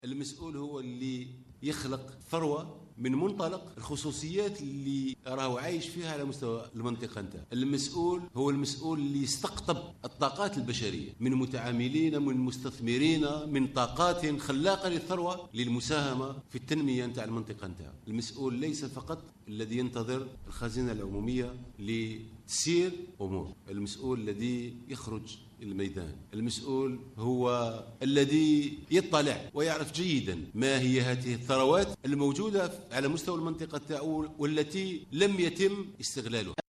المسؤول هو اللي يخلق ثروة من منطلق الخصوصيات اللي راهو عايش فيها على مستوى المنطقة نتاعو. المسؤول هو المسؤول اللي يستقطب الطاقات البشرية من متعاملين، من مستثمرين، من طاقات خلاقة للثروة للمساهمة في التنمية نتاع المنطقة نتاعو. المسؤول ليس فقط الذي ينتظر الخزينة العمومية لتسيير أمور، المسؤول الذي يخرج الميدان، المسؤول هو الذي يطلع ويعرف جيدا ما هي هذه الثروات الموجودة على مستوى المنطقة تاعو والتي لم يتم استغلالها.